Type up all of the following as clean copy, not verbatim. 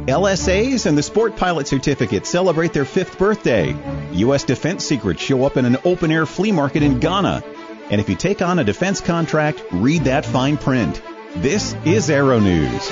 LSAs and the Sport Pilot Certificate celebrate their 5th birthday. U.S. defense secrets show up in an open-air flea market in Ghana. And if you take on a defense contract, read that fine print. This is Aero News.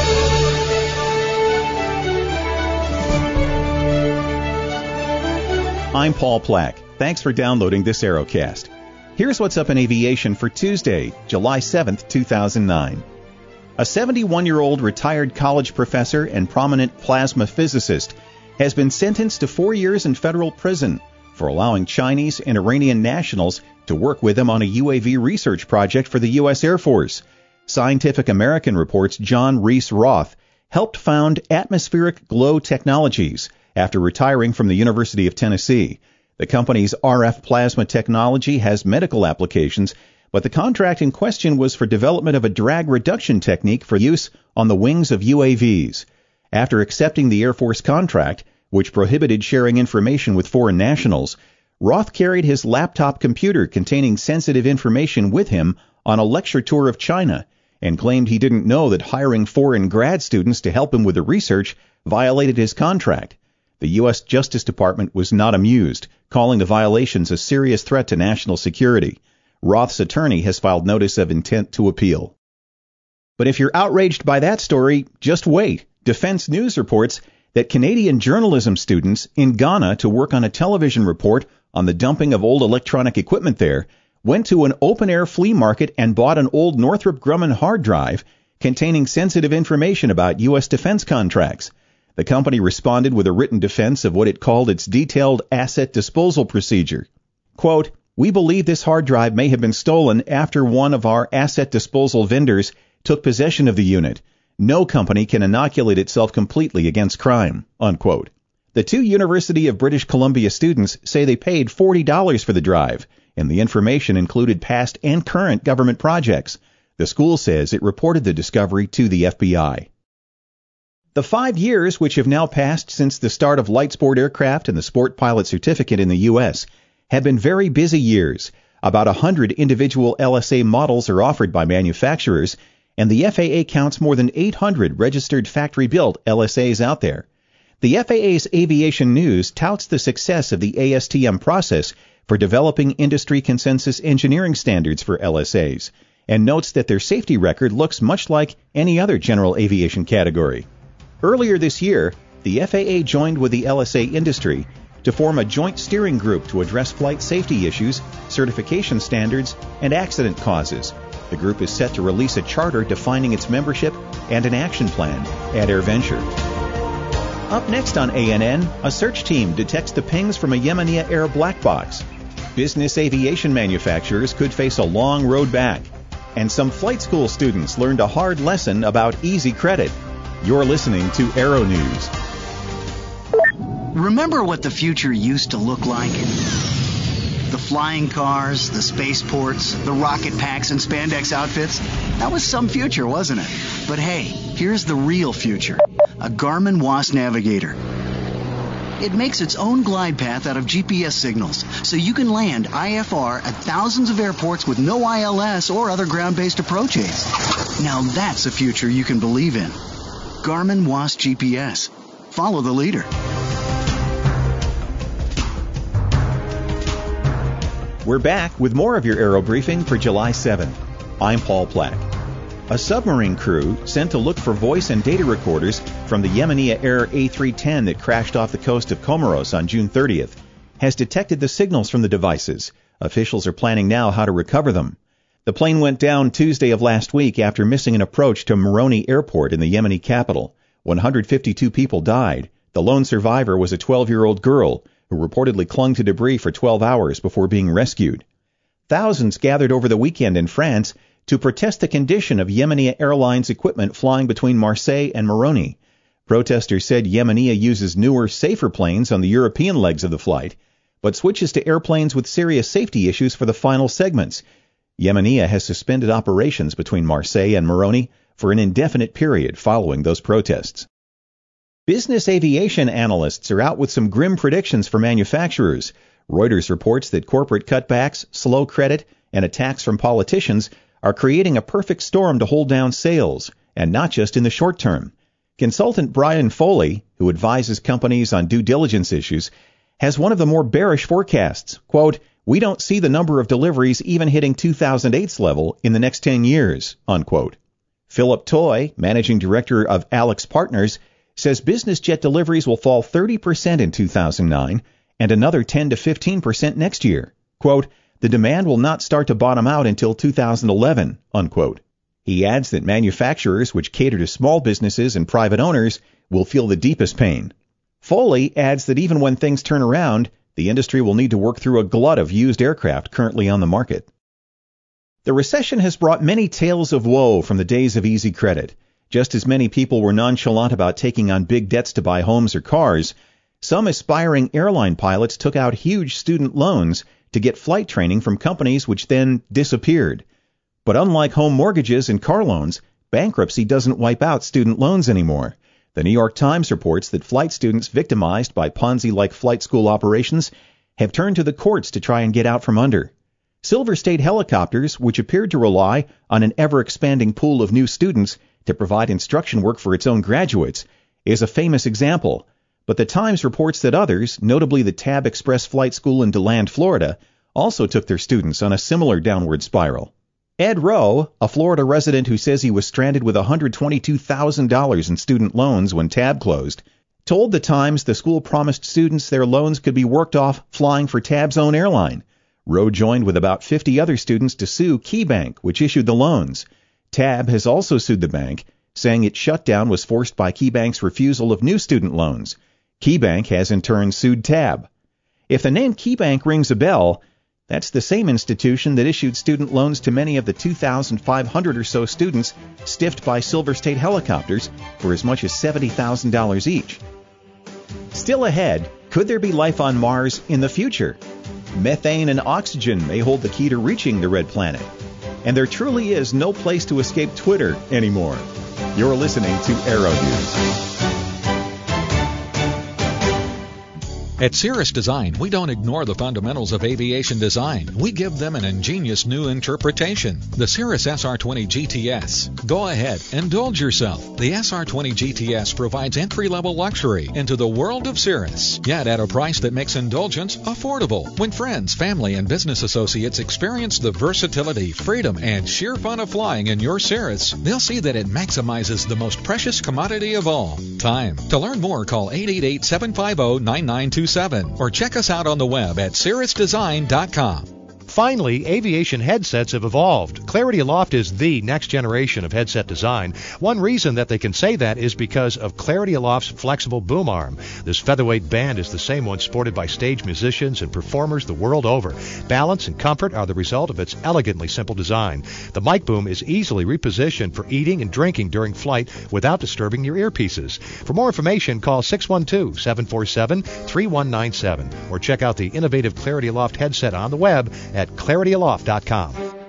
I'm Paul Plack. Thanks for downloading this Aerocast. Here's what's up in aviation for Tuesday, July 7th, 2009. A 71-year-old retired college professor and prominent plasma physicist has been sentenced to 4 years in federal prison for allowing Chinese and Iranian nationals to work with him on a UAV research project for the U.S. Air Force. Scientific American reports John Reese Roth helped found Atmospheric Glow Technologies after retiring from the University of Tennessee. The company's RF plasma technology has medical applications, but the contract in question was for development of a drag reduction technique for use on the wings of UAVs. After accepting the Air Force contract, which prohibited sharing information with foreign nationals, Roth carried his laptop computer containing sensitive information with him on a lecture tour of China and claimed he didn't know that hiring foreign grad students to help him with the research violated his contract. The U.S. Justice Department was not amused, calling the violations a serious threat to national security. Roth's attorney has filed notice of intent to appeal. But if you're outraged by that story, just wait. Defense News reports that Canadian journalism students in Ghana to work on a television report on the dumping of old electronic equipment there went to an open-air flea market and bought an old Northrop Grumman hard drive containing sensitive information about U.S. defense contracts. The company responded with a written defense of what it called its detailed asset disposal procedure. Quote, "We believe this hard drive may have been stolen after one of our asset disposal vendors took possession of the unit. No company can inoculate itself completely against crime," unquote. The two University of British Columbia students say they paid $40 for the drive, and the information included past and current government projects. The school says it reported the discovery to the FBI. The 5 years which have now passed since the start of light sport aircraft and the Sport Pilot Certificate in the U.S. have been very busy years. About 100 individual LSA models are offered by manufacturers, and the FAA counts more than 800 registered factory-built LSAs out there. The FAA's Aviation News touts the success of the ASTM process for developing industry consensus engineering standards for LSAs, and notes that their safety record looks much like any other general aviation category. Earlier this year, the FAA joined with the LSA industry to form a joint steering group to address flight safety issues, certification standards, and accident causes. The group is set to release a charter defining its membership and an action plan at AirVenture. Up next on ANN, a search team detects the pings from a Yemenia Air black box. Business aviation manufacturers could face a long road back. And some flight school students learned a hard lesson about easy credit. You're listening to Aero News. Remember what the future used to look like? The flying cars, the spaceports, the rocket packs and spandex outfits? That was some future, wasn't it? But hey, here's the real future. A Garmin WAAS Navigator. It makes its own glide path out of GPS signals, so you can land IFR at thousands of airports with no ILS or other ground-based approach aids. Now that's a future you can believe in. Garmin WAAS GPS. Follow the leader. We're back with more of your Aero Briefing for July 7th. I'm Paul Plack. A submarine crew sent to look for voice and data recorders from the Yemenia Air A310 that crashed off the coast of Comoros on June 30th has detected the signals from the devices. Officials are planning now how to recover them. The plane went down Tuesday of last week after missing an approach to Moroni Airport in the Yemeni capital. 152 people died. The lone survivor was a 12-year-old girl who reportedly clung to debris for 12 hours before being rescued. Thousands gathered over the weekend in France to protest the condition of Yemenia Airlines equipment flying between Marseille and Moroni. Protesters said Yemenia uses newer, safer planes on the European legs of the flight, but switches to airplanes with serious safety issues for the final segments. Yemenia has suspended operations between Marseille and Moroni for an indefinite period following those protests. Business aviation analysts are out with some grim predictions for manufacturers. Reuters reports that corporate cutbacks, slow credit, and attacks from politicians are creating a perfect storm to hold down sales, and not just in the short term. Consultant Brian Foley, who advises companies on due diligence issues, has one of the more bearish forecasts. Quote, "We don't see the number of deliveries even hitting 2008's level in the next 10 years, unquote. Philip Toy, managing director of Alex Partners, says business jet deliveries will fall 30% in 2009 and another 10 to 15% next year. Quote, "The demand will not start to bottom out until 2011, unquote. He adds that manufacturers which cater to small businesses and private owners will feel the deepest pain. Foley adds that even when things turn around, the industry will need to work through a glut of used aircraft currently on the market. The recession has brought many tales of woe from the days of easy credit. Just as many people were nonchalant about taking on big debts to buy homes or cars, some aspiring airline pilots took out huge student loans to get flight training from companies which then disappeared. But unlike home mortgages and car loans, bankruptcy doesn't wipe out student loans anymore. The New York Times reports that flight students victimized by Ponzi-like flight school operations have turned to the courts to try and get out from under. Silver State Helicopters, which appeared to rely on an ever-expanding pool of new students to provide instruction work for its own graduates, is a famous example. But the Times reports that others, notably the Tab Express Flight School in DeLand, Florida, also took their students on a similar downward spiral. Ed Rowe, a Florida resident who says he was stranded with $122,000 in student loans when Tab closed, told the Times the school promised students their loans could be worked off flying for Tab's own airline. Rowe joined with about 50 other students to sue KeyBank, which issued the loans. Tab has also sued the bank, saying its shutdown was forced by KeyBank's refusal of new student loans. KeyBank has in turn sued Tab. If the name KeyBank rings a bell, that's the same institution that issued student loans to many of the 2,500 or so students stiffed by Silver State Helicopters for as much as $70,000 each. Still ahead, could there be life on Mars in the future? Methane and oxygen may hold the key to reaching the red planet. And there truly is no place to escape Twitter anymore. You're listening to Aero News. At Cirrus Design, we don't ignore the fundamentals of aviation design. We give them an ingenious new interpretation. The Cirrus SR20 GTS. Go ahead, indulge yourself. The SR20 GTS provides entry-level luxury into the world of Cirrus, yet at a price that makes indulgence affordable. When friends, family, and business associates experience the versatility, freedom, and sheer fun of flying in your Cirrus, they'll see that it maximizes the most precious commodity of all, time. To learn more, call 888-750-9927 or check us out on the web at cirrusdesign.com. Finally, aviation headsets have evolved. Clarity Aloft is the next generation of headset design. One reason that they can say that is because of Clarity Aloft's flexible boom arm. This featherweight band is the same one sported by stage musicians and performers the world over. Balance and comfort are the result of its elegantly simple design. The mic boom is easily repositioned for eating and drinking during flight without disturbing your earpieces. For more information, call 612-747-3197 or check out the innovative Clarity Aloft headset on the web at clarityaloft.com.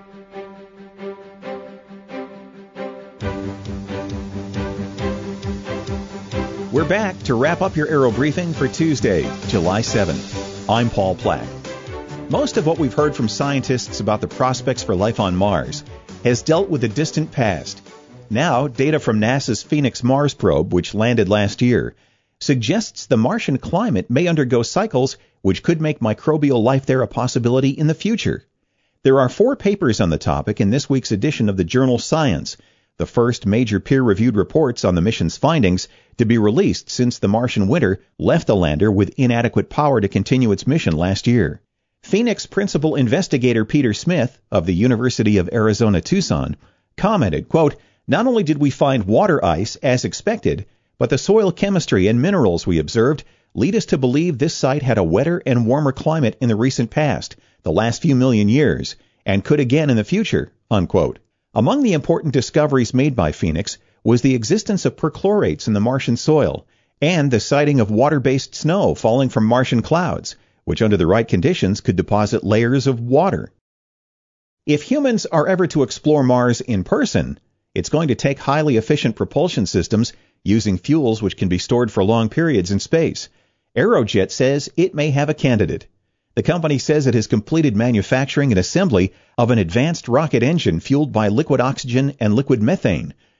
We're back to wrap up your Aero Briefing for Tuesday, July 7th. I'm Paul Plack. Most of what we've heard from scientists about the prospects for life on Mars has dealt with the distant past. Now, data from NASA's Phoenix Mars probe, which landed last year, suggests the Martian climate may undergo cycles which could make microbial life there a possibility in the future. There are 4 papers on the topic in this week's edition of the journal Science, the first major peer-reviewed reports on the mission's findings to be released since the Martian winter left the lander with inadequate power to continue its mission last year. Phoenix principal investigator Peter Smith of the University of Arizona Tucson commented, quote, "Not only did we find water ice as expected, but the soil chemistry and minerals we observed lead us to believe this site had a wetter and warmer climate in the recent past, the last few million years, and could again in the future," unquote. Among the important discoveries made by Phoenix was the existence of perchlorates in the Martian soil and the sighting of water-based snow falling from Martian clouds, which under the right conditions could deposit layers of water. If humans are ever to explore Mars in person, it's going to take highly efficient propulsion systems using fuels which can be stored for long periods in space. Aerojet says it may have a candidate. The company says it has completed manufacturing and assembly of an advanced rocket engine fueled by liquid oxygen and liquid methane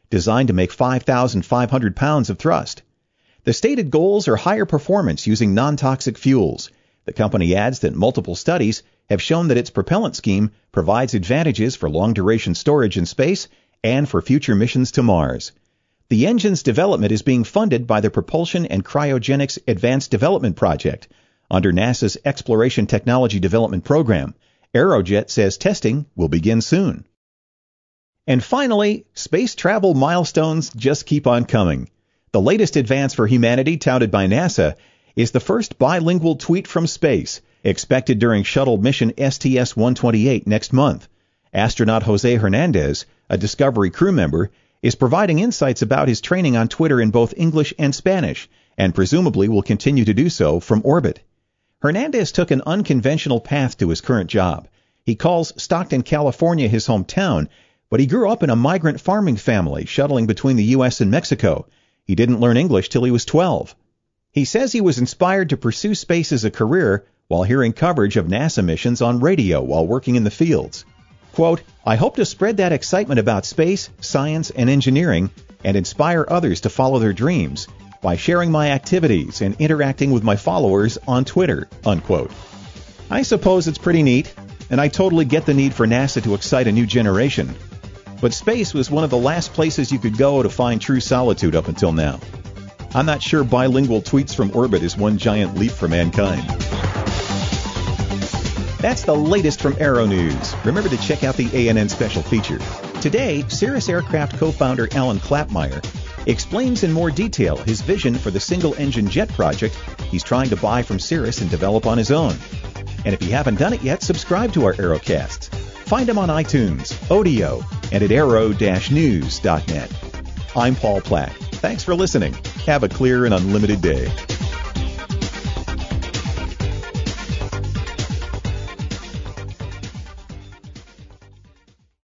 designed to make 5,500 pounds of thrust. The stated goals are higher performance using non-toxic fuels. The company adds that multiple studies have shown that its propellant scheme provides advantages for long-duration storage in space and for future missions to Mars. The engine's development is being funded by the Propulsion and Cryogenics Advanced Development Project under NASA's Exploration Technology Development Program. Aerojet says testing will begin soon. And finally, space travel milestones just keep on coming. The latest advance for humanity touted by NASA is the first bilingual tweet from space, expected during shuttle mission STS-128 next month. Astronaut Jose Hernandez, a Discovery crew member, is providing insights about his training on Twitter in both English and Spanish, and presumably will continue to do so from orbit. Hernandez took an unconventional path to his current job. He calls Stockton, California his hometown, but he grew up in a migrant farming family shuttling between the U.S. and Mexico. He didn't learn English till he was 12. He says he was inspired to pursue space as a career while hearing coverage of NASA missions on radio while working in the fields. Quote, "I hope to spread that excitement about space, science, and engineering and inspire others to follow their dreams by sharing my activities and interacting with my followers on Twitter," unquote. I suppose it's pretty neat, and I totally get the need for NASA to excite a new generation. But space was one of the last places you could go to find true solitude up until now. I'm not sure bilingual tweets from orbit is one giant leap for mankind. That's the latest from Aero News. Remember to check out the ANN special feature. Today, Cirrus Aircraft co-founder Alan Klappmeyer explains in more detail his vision for the single-engine jet project he's trying to buy from Cirrus and develop on his own. And if you haven't done it yet, subscribe to our Aerocasts. Find them on iTunes, Odeo, and at aero-news.net. I'm Paul Platt. Thanks for listening. Have a clear and unlimited day.